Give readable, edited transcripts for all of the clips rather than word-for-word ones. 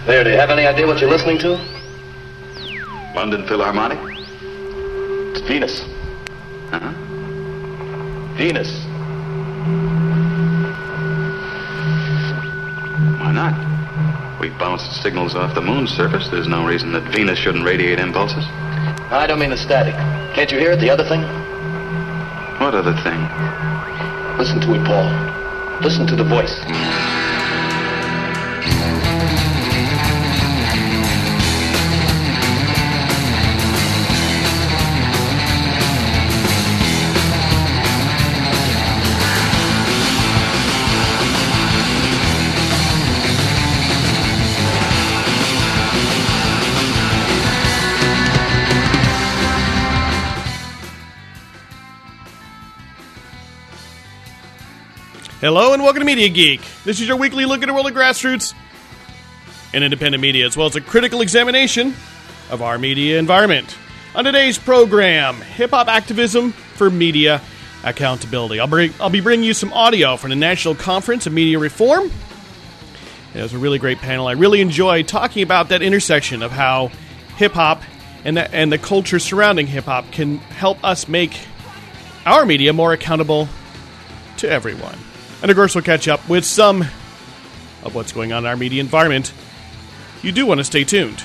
There, do you have any idea what you're listening to? London Philharmonic? It's Venus. Uh-huh. Venus. Why not? We bounce signals off the moon's surface. There's no reason that Venus shouldn't radiate impulses. I don't mean the static. Can't you hear it? The other thing? What other thing? Listen to it, Paul. Listen to the voice. Hello and welcome to Media Geek. This is your weekly look at the world of grassroots and independent media, as well as a critical examination of our media environment. On today's program, hip-hop activism for media accountability. I'll be bringing you some audio from the National Conference of Media Reform. It was a really great panel. I really enjoyed talking about that intersection of how hip-hop and the culture surrounding hip-hop can help us make our media more accountable to everyone. And of course, we'll catch up with some of what's going on in our media environment. You do want to stay tuned.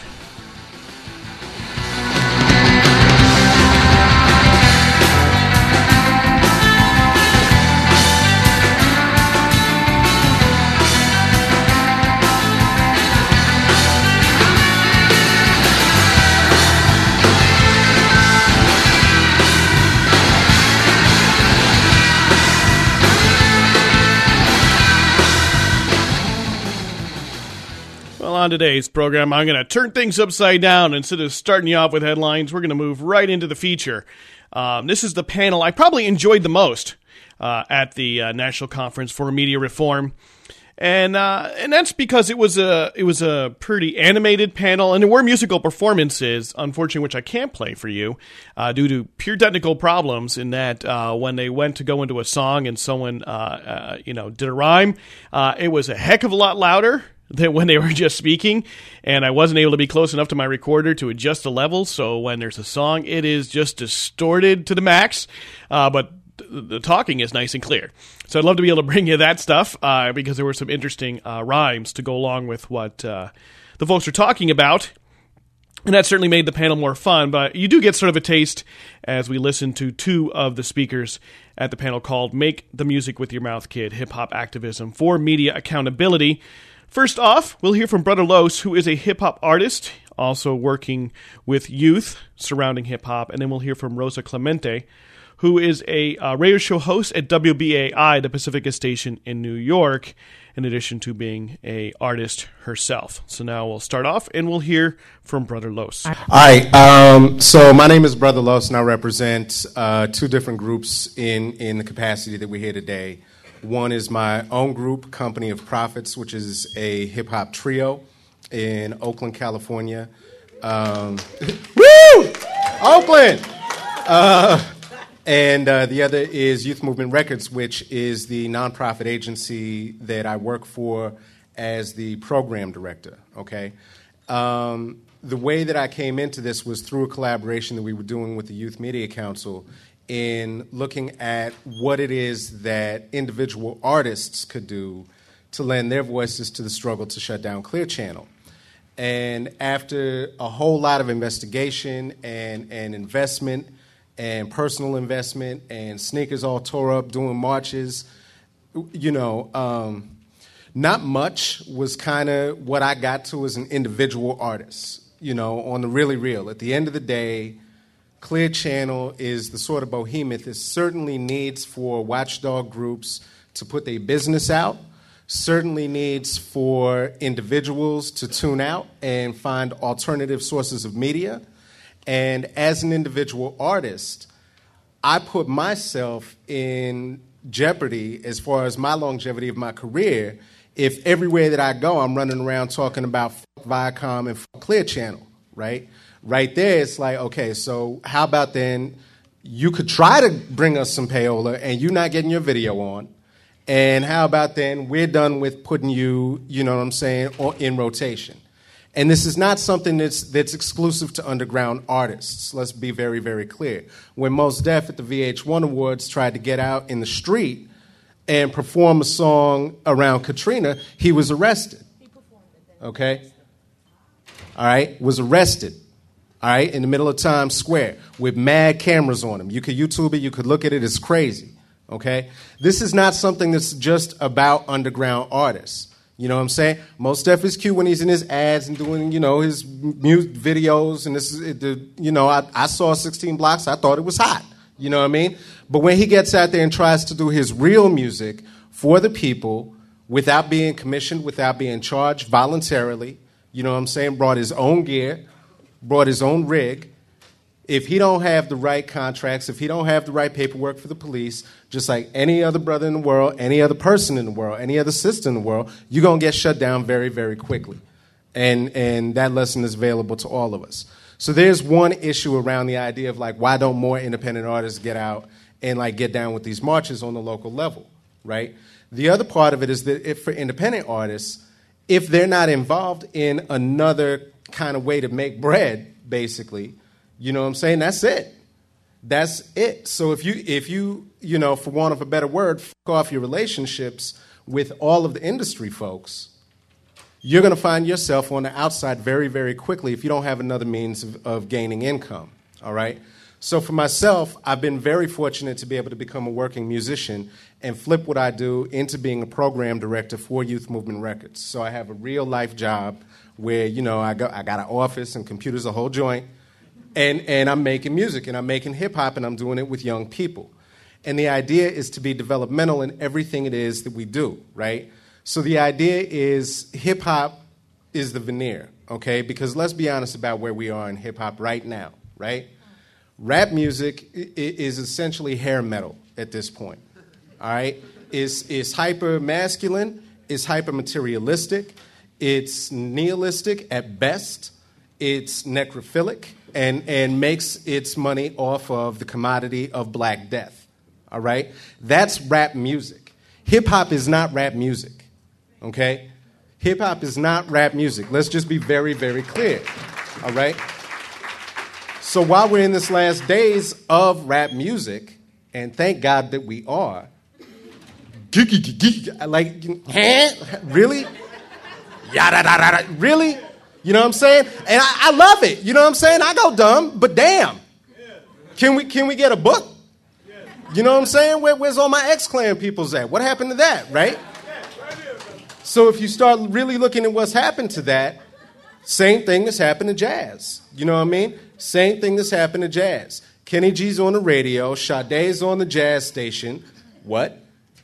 On today's program, I'm going to turn things upside down. Instead of starting you off with headlines, we're going to move right into the feature. This is the panel I probably enjoyed the most at the National Conference for Media Reform, and that's because it was a pretty animated panel, and there were musical performances, unfortunately, which I can't play for you due to pure technical problems. In that when they went to go into a song and someone did a rhyme, it was a heck of a lot louder than when they were just speaking, and I wasn't able to be close enough to my recorder to adjust the levels, so when there's a song, it is just distorted to the max, but the talking is nice and clear. So I'd love to be able to bring you that stuff, because there were some interesting rhymes to go along with what the folks are talking about, and that certainly made the panel more fun, but you do get sort of a taste as we listen to two of the speakers at the panel called Make the Music with Your Mouth, Kid, Hip-Hop Activism for Media Accountability. First off, we'll hear from Brother Los, who is a hip-hop artist, also working with youth surrounding hip-hop. And then we'll hear from Rosa Clemente, who is a radio show host at WBAI, the Pacifica station in New York, in addition to being an artist herself. So now we'll start off, and we'll hear from Brother Los. All right, so my name is Brother Los, and I represent two different groups in the capacity that we're here today. One is my own group, Company of Prophets, which is a hip-hop trio in Oakland, California. Woo! Oakland! And the other is Youth Movement Records, which is the nonprofit agency that I work for as the program director, okay? The way that I came into this was through a collaboration that we were doing with the Youth Media Council in looking at what it is that individual artists could do to lend their voices to the struggle to shut down Clear Channel. And after a whole lot of investigation and investment and personal investment and sneakers all tore up doing marches, not much was kind of what I got to as an individual artist, on the really real. At the end of the day, Clear Channel is the sort of behemoth. It certainly needs for watchdog groups to put their business out, certainly needs for individuals to tune out and find alternative sources of media. And as an individual artist, I put myself in jeopardy as far as my longevity of my career if everywhere that I go I'm running around talking about Viacom and Clear Channel, right? Right there, it's like, okay, so how about then you could try to bring us some payola and you're not getting your video on. And how about then we're done with putting you, in rotation. And this is not something that's exclusive to underground artists. Let's be very, very clear. When Mos Def at the VH1 Awards tried to get out in the street and perform a song around Katrina, he was arrested. Okay? All right? Was arrested. All right? In the middle of Times Square with mad cameras on him. You could YouTube it. You could look at it. It's crazy. Okay? This is not something that's just about underground artists. You know what I'm saying? Mos Def is cute when he's in his ads and doing, his music videos. And I saw 16 Blocks. I thought it was hot. You know what I mean? But when he gets out there and tries to do his real music for the people without being commissioned, without being charged voluntarily, you know what I'm saying? Brought his own gear, brought his own rig. If he don't have the right contracts, if he don't have the right paperwork for the police, just like any other brother in the world, any other person in the world, any other sister in the world, you're going to get shut down very, very quickly. And that lesson is available to all of us. So there's one issue around the idea of, why don't more independent artists get out and, get down with these marches on the local level, right? The other part of it is that for independent artists, if they're not involved in another kind of way to make bread, basically, you know what I'm saying? That's it. That's it. So if you, for want of a better word, fuck off your relationships with all of the industry folks, you're going to find yourself on the outside very, very quickly if you don't have another means of gaining income, all right? So for myself, I've been very fortunate to be able to become a working musician and flip what I do into being a program director for Youth Movement Records. So I have a real-life job where, I got an office and computers, a whole joint, and I'm making music, and I'm making hip-hop, and I'm doing it with young people. And the idea is to be developmental in everything it is that we do, right? So the idea is hip-hop is the veneer, okay? Because let's be honest about where we are in hip-hop right now, right? Rap music is essentially hair metal at this point, all right? It's hyper-masculine, it's hyper-materialistic, it's nihilistic at best, it's necrophilic, and makes its money off of the commodity of Black Death, all right? That's rap music. Hip-hop is not rap music, okay? Hip-hop is not rap music. Let's just be very, very clear, all right? So while we're in this last days of rap music, and thank God that we are, really? Really? You know what I'm saying? And I love it. You know what I'm saying? I go dumb, but damn. Can we get a book? You know what I'm saying? Where's all my X-Clan peoples at? What happened to that, right? So if you start really looking at what's happened to that, same thing that's happened to jazz. You know what I mean? Same thing that's happened to jazz. Kenny G's on the radio. Sade's on the jazz station. What?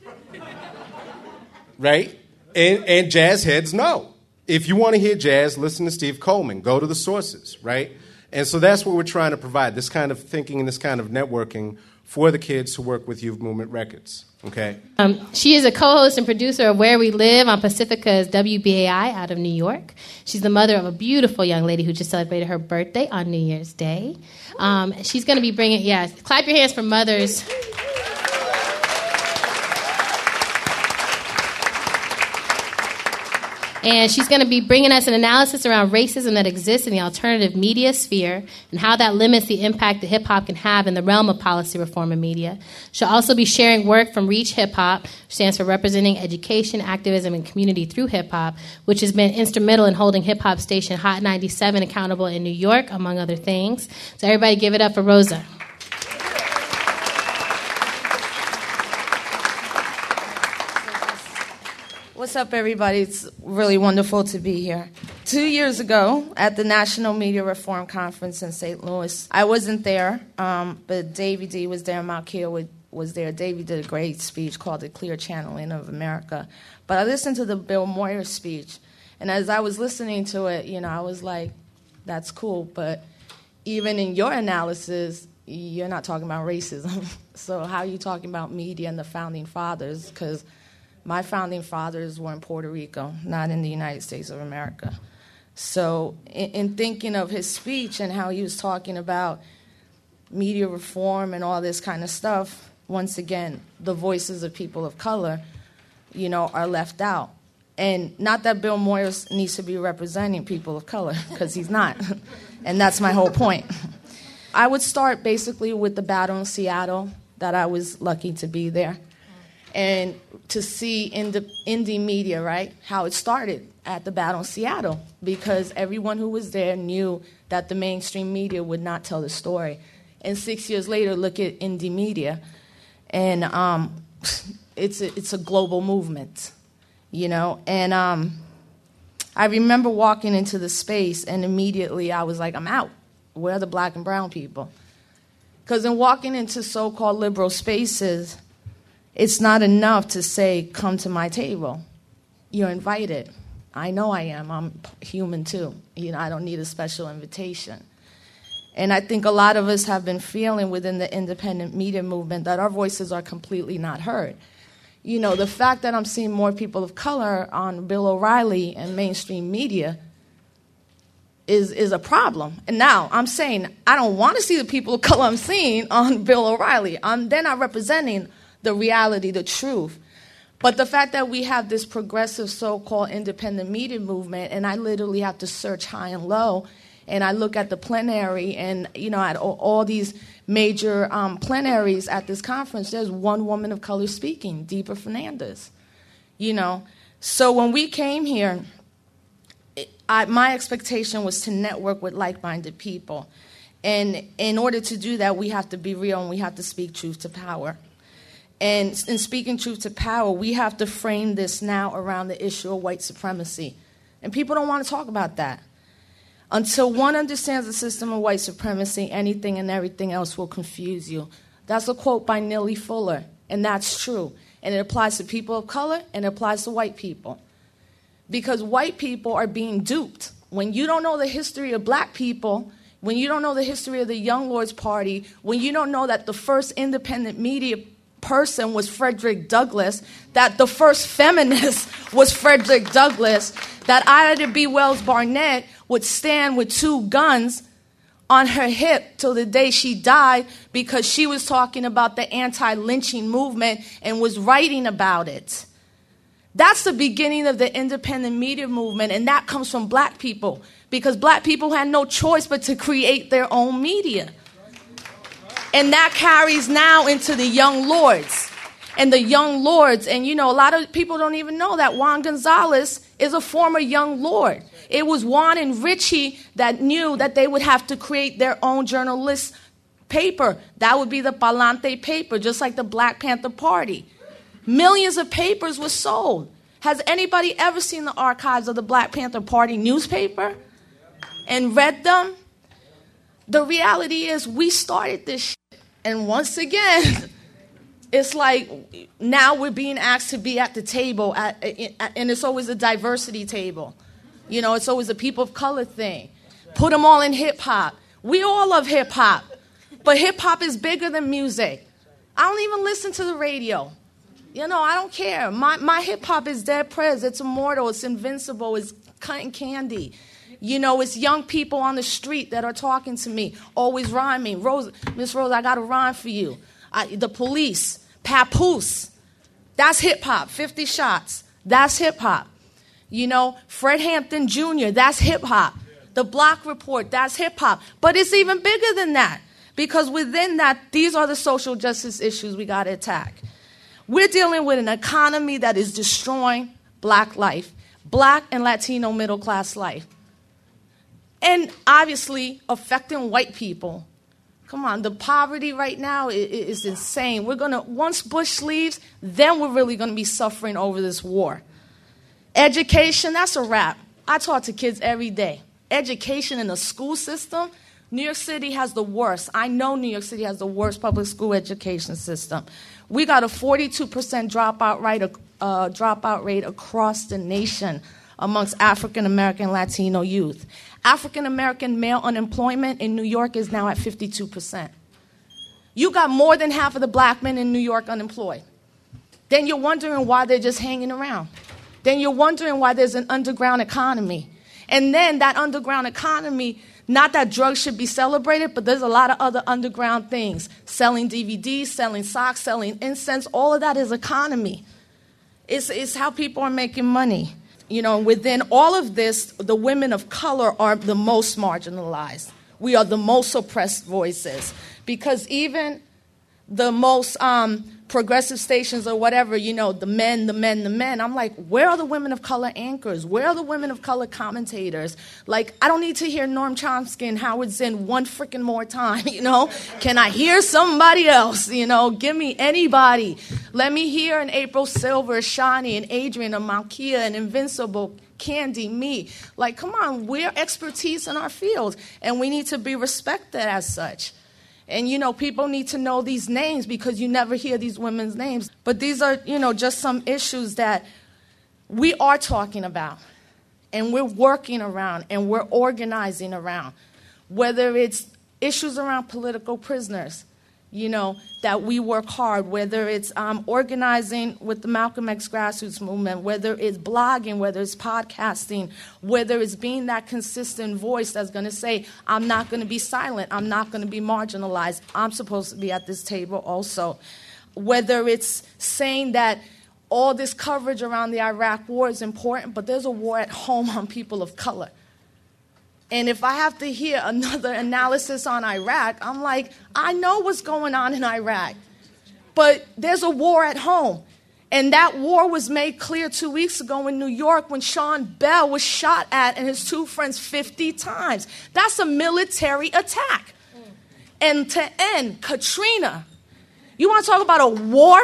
Right? And jazz heads know. If you want to hear jazz, listen to Steve Coleman. Go to the sources, right? And so that's what we're trying to provide, this kind of thinking and this kind of networking for the kids who work with Youth Movement Records, okay? She is a co-host and producer of Where We Live on Pacifica's WBAI out of New York. She's the mother of a beautiful young lady who just celebrated her birthday on New Year's Day. She's going to be bringing, clap your hands for mothers. And she's going to be bringing us an analysis around racism that exists in the alternative media sphere and how that limits the impact that hip-hop can have in the realm of policy reform and media. She'll also be sharing work from Reach Hip-Hop, which stands for Representing Education, Activism, and Community Through Hip-Hop, which has been instrumental in holding hip-hop station Hot 97 accountable in New York, among other things. So everybody give it up for Rosa. What's up, everybody? It's really wonderful to be here. 2 years ago, at the National Media Reform Conference in St. Louis, I wasn't there, but Davey D was there, Malkia was there. Davey did a great speech called The Clear Channeling of America. But I listened to the Bill Moyer speech, and as I was listening to it, I was like, that's cool, but even in your analysis, you're not talking about racism. So how are you talking about media and the Founding Fathers? Because my founding fathers were in Puerto Rico, not in the United States of America. So in thinking of his speech and how he was talking about media reform and all this kind of stuff, once again, the voices of people of color, are left out. And not that Bill Moyers needs to be representing people of color, because he's not. And that's my whole point. I would start basically with the battle in Seattle, that I was lucky to be there, and to see indie media, right, how it started at the battle in Seattle, because everyone who was there knew that the mainstream media would not tell the story. And 6 years later, look at indie media, and it's a global movement, you know. And I remember walking into the space, and immediately I was like, I'm out. Where are the black and brown people? Because in walking into so-called liberal spaces, it's not enough to say, come to my table. You're invited. I know I am. I'm human too. You know, I don't need a special invitation. And I think a lot of us have been feeling within the independent media movement that our voices are completely not heard. You know, the fact that I'm seeing more people of color on Bill O'Reilly and mainstream media is a problem. And now I'm saying I don't want to see the people of color I'm seeing on Bill O'Reilly. They're not representing the reality, the truth. But the fact that we have this progressive so-called independent media movement, and I literally have to search high and low, and I look at the plenary, and, you know, at all these major plenaries at this conference, there's one woman of color speaking, Deepa Fernandez. You know, so when we came here, my expectation was to network with like-minded people. And in order to do that, we have to be real, and we have to speak truth to power. And in speaking truth to power, we have to frame this now around the issue of white supremacy. And people don't want to talk about that. Until one understands the system of white supremacy, anything and everything else will confuse you. That's a quote by Neely Fuller, and that's true. And it applies to people of color, and it applies to white people. Because white people are being duped. When you don't know the history of black people, when you don't know the history of the Young Lords Party, when you don't know that the first independent media person was Frederick Douglass, that the first feminist was Frederick Douglass, that Ida B. Wells Barnett would stand with 2 guns on her hip till the day she died because she was talking about the anti-lynching movement and was writing about it. That's the beginning of the independent media movement, and that comes from black people, because black people had no choice but to create their own media. And that carries now into the Young Lords. And the Young Lords, and you know, a lot of people don't even know that Juan Gonzalez is a former Young Lord. It was Juan and Richie that knew that they would have to create their own journalist paper. That would be the Palante paper, just like the Black Panther Party. Millions of papers were sold. Has anybody ever seen the archives of the Black Panther Party newspaper and read them? The reality is we started this shit. And once again, it's like now we're being asked to be at the table, and it's always a diversity table. You know, it's always a people of color thing. Put them all in hip-hop. We all love hip-hop, but hip-hop is bigger than music. I don't even listen to the radio. You know, I don't care. My hip-hop is dead prez. It's immortal. It's invincible. It's cotton candy. You know, it's young people on the street that are talking to me, always rhyming. Miss Rose, I got a rhyme for you. The Police, Papoose. That's hip-hop. 50 Shots. That's hip-hop. You know, Fred Hampton Jr., that's hip-hop. The Block Report, that's hip-hop. But it's even bigger than that, because within that, these are the social justice issues we got to attack. We're dealing with an economy that is destroying black life, black and Latino middle-class life, and obviously affecting white people. Come on, the poverty right now is insane. Once Bush leaves, then we're really going to be suffering over this war. Education, that's a wrap. I talk to kids every day. Education in the school system, New York City has the worst. I know New York City has the worst public school education system. We got a 42% dropout rate across the nation amongst African American Latino youth. African American male unemployment in New York is now at 52%. You got more than half of the black men in New York unemployed. Then you're wondering why they're just hanging around. Then you're wondering why there's an underground economy. And then that underground economy, not that drugs should be celebrated, but there's a lot of other underground things. Selling DVDs, selling socks, selling incense, all of that is economy. It's how people are making money. Within all of this, the women of color are the most marginalized. We are the most oppressed voices. Because even the most progressive stations or whatever, the men. I'm like, where are the women of color anchors? Where are the women of color commentators? Like, I don't need to hear Noam Chomsky and Howard Zinn one freaking more time, Can I hear somebody else, Give me anybody. Let me hear an April Silver, Shani, and Adrian, and Malkia, and Invincible, Candy, me. Like, come on, we're expertise in our field, and we need to be respected as such. And, people need to know these names because you never hear these women's names. But these are, just some issues that we are talking about and we're working around and we're organizing around. Whether it's issues around political prisoners, that we work hard, whether it's organizing with the Malcolm X grassroots movement, whether it's blogging, whether it's podcasting, whether it's being that consistent voice that's going to say, I'm not going to be silent, I'm not going to be marginalized, I'm supposed to be at this table also. Whether it's saying that all this coverage around the Iraq war is important, but there's a war at home on people of color. And if I have to hear another analysis on Iraq, I'm like, I know what's going on in Iraq. But there's a war at home. And that war was made clear 2 weeks ago in New York when Sean Bell was shot at and his two friends 50 times. That's a military attack. And to end, Katrina. You want to talk about a war?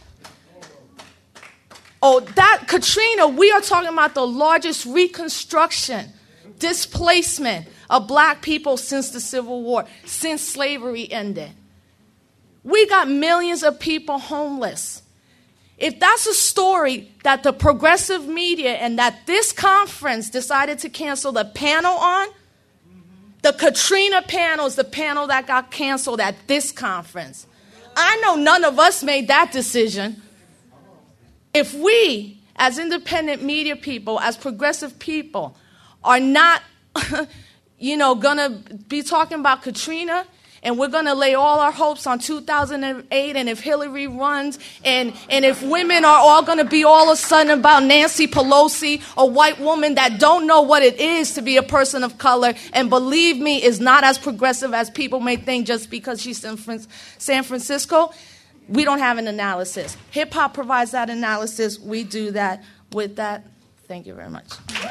Oh, that Katrina, we are talking about the largest reconstruction, displacement of black people since the Civil War, since slavery ended. We got millions of people homeless. If that's a story that the progressive media and that this conference decided to cancel the panel on, the Katrina panel is the panel that got canceled at this conference. I know none of us made that decision. If we, as independent media people, as progressive people, are not, going to be talking about Katrina, and we're going to lay all our hopes on 2008, and if Hillary runs, and if women are all going to be all of a sudden about Nancy Pelosi, a white woman that don't know what it is to be a person of color, and believe me, is not as progressive as people may think just because she's in San Francisco, we don't have an analysis. Hip-hop provides that analysis. We do that. With that, thank you very much.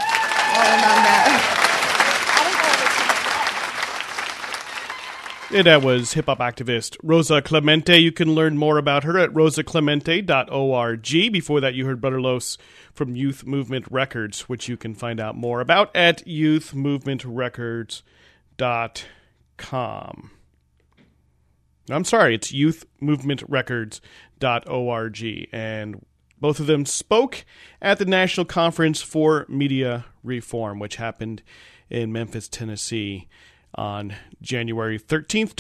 And that was hip-hop activist Rosa Clemente. You can learn more about her at rosaclemente.org. Before that, you heard Brother Los from Youth Movement Records, which you can find out more about at youthmovementrecords.com. I'm sorry, it's youthmovementrecords.org. And both of them spoke at the National Conference for Media Reform, which happened in Memphis, Tennessee on January 13th,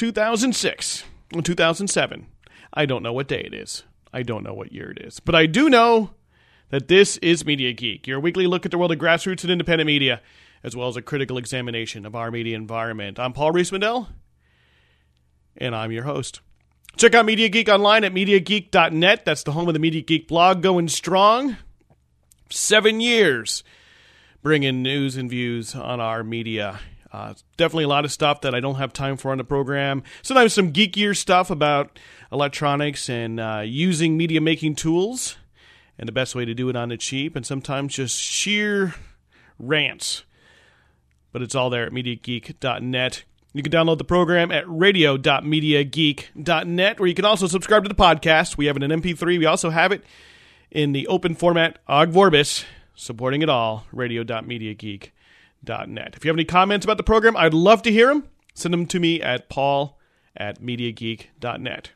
2007. I don't know what day it is. I don't know what year it is. But I do know that this is Media Geek, your weekly look at the world of grassroots and independent media, as well as a critical examination of our media environment. I'm Paul Rees-Mandel, and I'm your host. Check out Media Geek online at MediaGeek.net. That's the home of the Media Geek blog, going strong. 7 years bringing news and views on our media. Definitely a lot of stuff that I don't have time for on the program. Sometimes some geekier stuff about electronics and using media-making tools and the best way to do it on the cheap. And sometimes just sheer rants. But it's all there at MediaGeek.net. You can download the program at radio.mediageek.net, where you can also subscribe to the podcast. We have it in MP3. We also have it in the open format Ogg Vorbis, supporting it all, radio.mediageek.net. If you have any comments about the program, I'd love to hear them. Send them to me at paul@mediageek.net.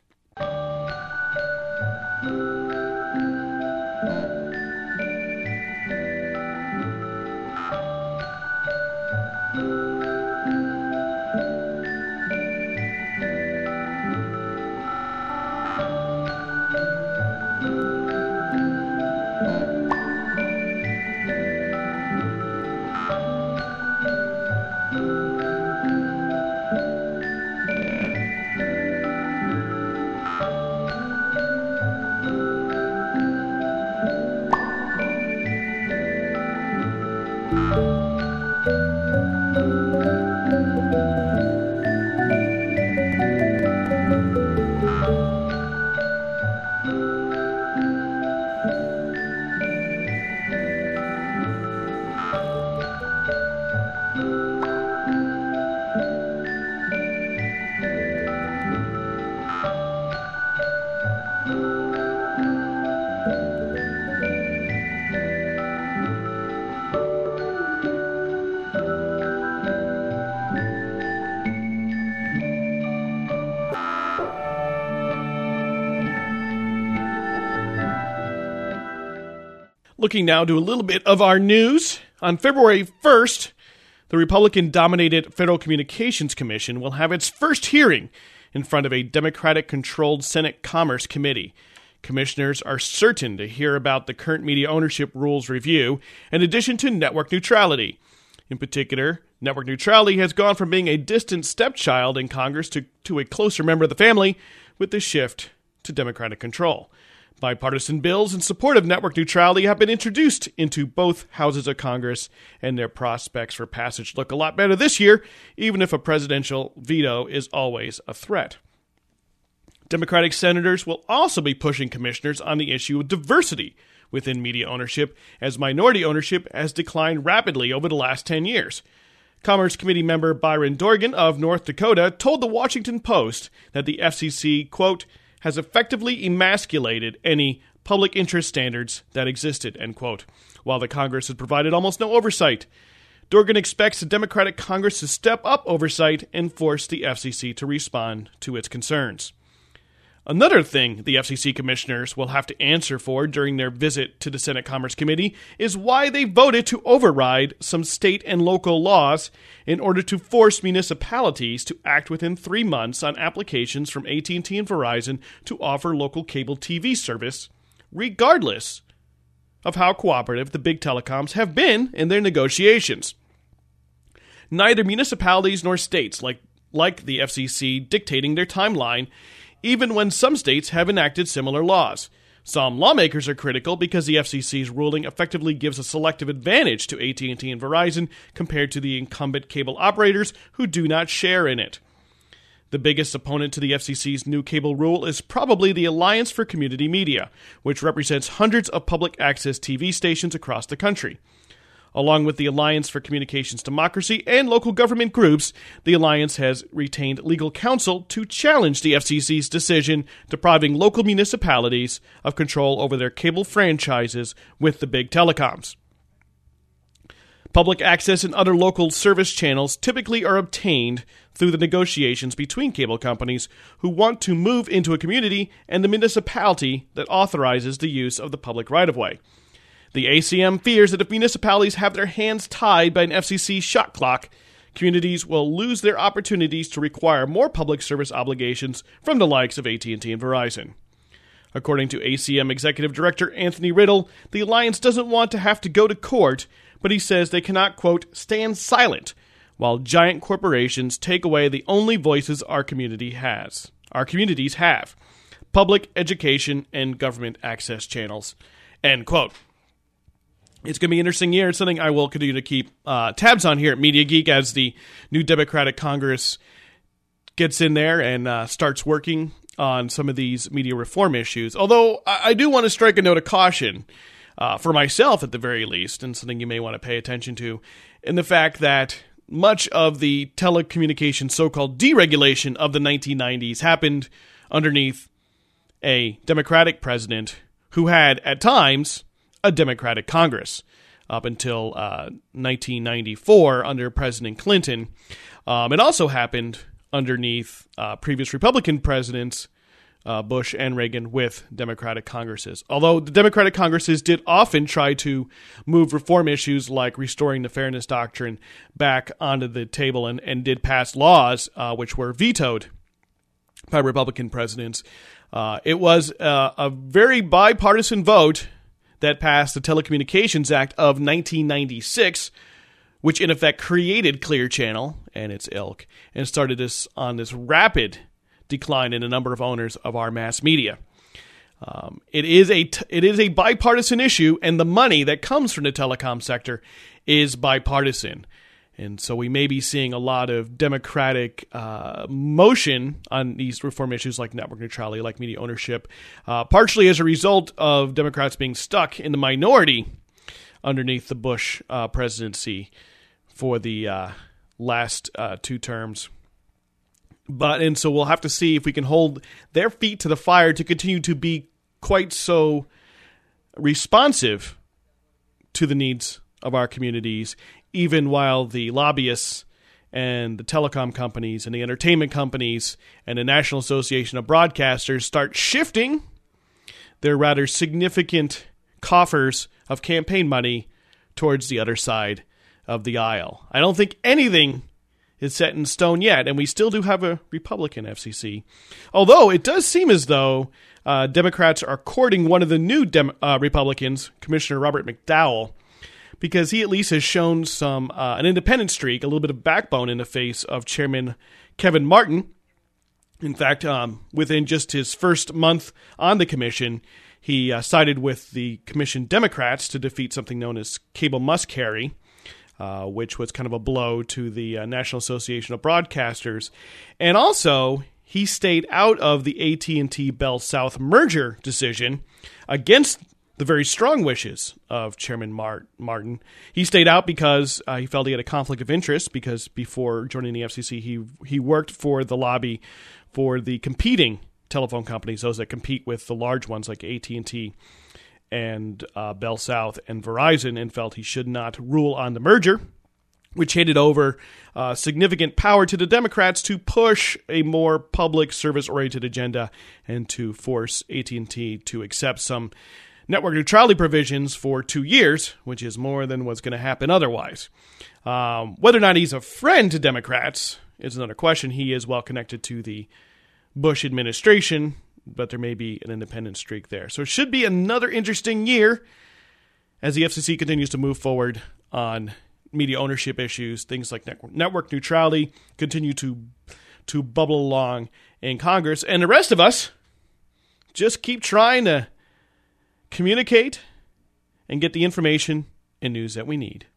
Looking now to a little bit of our news. On February 1st, the Republican-dominated Federal Communications Commission will have its first hearing in front of a Democratic-controlled Senate Commerce Committee. Commissioners are certain to hear about the current media ownership rules review, in addition to network neutrality. In particular, network neutrality has gone from being a distant stepchild in Congress to a closer member of the family with the shift to Democratic control. Bipartisan bills in support of network neutrality have been introduced into both houses of Congress, and their prospects for passage look a lot better this year, even if a presidential veto is always a threat. Democratic senators will also be pushing commissioners on the issue of diversity within media ownership, as minority ownership has declined rapidly over the last 10 years. Commerce Committee member Byron Dorgan of North Dakota told the Washington Post that the FCC, quote, has effectively emasculated any public interest standards that existed, end quote, while the Congress has provided almost no oversight. Dorgan expects the Democratic Congress to step up oversight and force the FCC to respond to its concerns. Another thing the FCC commissioners will have to answer for during their visit to the Senate Commerce Committee is why they voted to override some state and local laws in order to force municipalities to act within 3 months on applications from AT&T and Verizon to offer local cable TV service, regardless of how cooperative the big telecoms have been in their negotiations. Neither municipalities nor states like the FCC dictating their timeline, even when some states have enacted similar laws. Some lawmakers are critical because the FCC's ruling effectively gives a selective advantage to AT&T and Verizon compared to the incumbent cable operators who do not share in it. The biggest opponent to the FCC's new cable rule is probably the Alliance for Community Media, which represents hundreds of public access TV stations across the country. Along with the Alliance for Communications Democracy and local government groups, the Alliance has retained legal counsel to challenge the FCC's decision depriving local municipalities of control over their cable franchises with the big telecoms. Public access and other local service channels typically are obtained through the negotiations between cable companies who want to move into a community and the municipality that authorizes the use of the public right-of-way. The ACM fears that if municipalities have their hands tied by an FCC shot clock, communities will lose their opportunities to require more public service obligations from the likes of AT&T and Verizon. According to ACM Executive Director Anthony Riddle, the Alliance doesn't want to have to go to court, but he says they cannot, quote, stand silent while giant corporations take away the only voices our communities have, public education and government access channels, end quote. It's going to be an interesting year. It's something I will continue to keep tabs on here at Media Geek as the new Democratic Congress gets in there and starts working on some of these media reform issues. Although I do want to strike a note of caution for myself at the very least, and something you may want to pay attention to, in the fact that much of the telecommunications so-called deregulation of the 1990s happened underneath a Democratic president who had, at times, a Democratic Congress up until 1994 under President Clinton. It also happened underneath previous Republican presidents, Bush and Reagan, with Democratic Congresses. Although the Democratic Congresses did often try to move reform issues like restoring the Fairness Doctrine back onto the table and did pass laws which were vetoed by Republican presidents. It was a very bipartisan vote that passed the Telecommunications Act of 1996, which in effect created Clear Channel and its ilk, and started this on this rapid decline in a number of owners of our mass media. It is a bipartisan issue, and the money that comes from the telecom sector is bipartisan. And so we may be seeing a lot of Democratic motion on these reform issues like network neutrality, like media ownership, partially as a result of Democrats being stuck in the minority underneath the Bush presidency for the last 2 terms. And so we'll have to see if we can hold their feet to the fire to continue to be quite so responsive to the needs of our communities, even while the lobbyists and the telecom companies and the entertainment companies and the National Association of Broadcasters start shifting their rather significant coffers of campaign money towards the other side of the aisle. I don't think anything is set in stone yet, and we still do have a Republican FCC. Although it does seem as though Democrats are courting one of the new Republicans, Commissioner Robert McDowell, because he at least has shown some an independent streak, a little bit of backbone in the face of Chairman Kevin Martin. In fact, within just his first month on the commission, he sided with the commission Democrats to defeat something known as cable must carry, which was kind of a blow to the National Association of Broadcasters. And also, he stayed out of the AT&T Bell South merger decision against the very strong wishes of Chairman Martin. He stayed out because he felt he had a conflict of interest, because before joining the FCC, he worked for the lobby for the competing telephone companies, those that compete with the large ones like AT&T and Bell South and Verizon, and felt he should not rule on the merger, which handed over significant power to the Democrats to push a more public service-oriented agenda and to force AT&T to accept some network neutrality provisions for 2 years, which is more than was going to happen otherwise. Whether or not he's a friend to Democrats is another question. He is well connected to the Bush administration, but there may be an independent streak there. So it should be another interesting year as the FCC continues to move forward on media ownership issues. Things like network neutrality continue to bubble along in Congress. And the rest of us just keep trying to communicate and get the information and news that we need.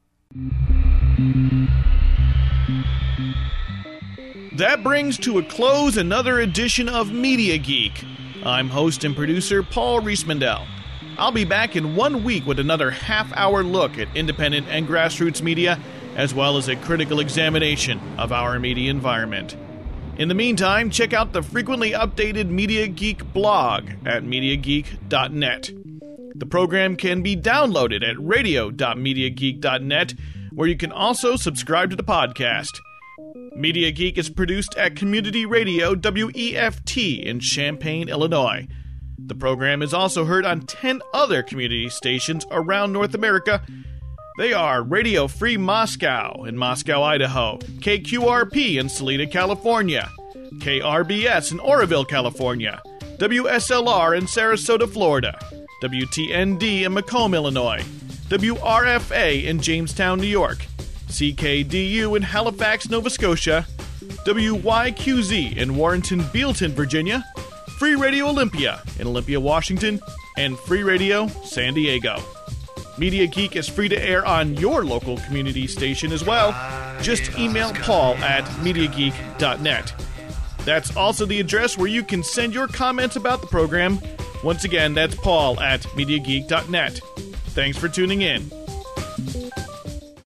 That brings to a close another edition of Media Geek. I'm host and producer Paul Riesmandel. I'll be back in 1 week with another half-hour look at independent and grassroots media, as well as a critical examination of our media environment. In the meantime, check out the frequently updated Media Geek blog at MediaGeek.net. The program can be downloaded at radio.MediaGeek.net, where you can also subscribe to the podcast. Media Geek is produced at Community Radio WEFT in Champaign, Illinois. The program is also heard on 10 other community stations around North America. They are Radio Free Moscow in Moscow, Idaho, KQRP in Salida, California, KRBS in Oroville, California, WSLR in Sarasota, Florida, WTND in Macomb, Illinois, WRFA in Jamestown, New York, CKDU in Halifax, Nova Scotia, WYQZ in Warrenton, Bealton, Virginia, Free Radio Olympia in Olympia, Washington, and Free Radio San Diego. Media Geek is free to air on your local community station as well. Just email Paul at MediaGeek.net. That's also the address where you can send your comments about the program. Once again, that's Paul at MediaGeek.net. Thanks for tuning in.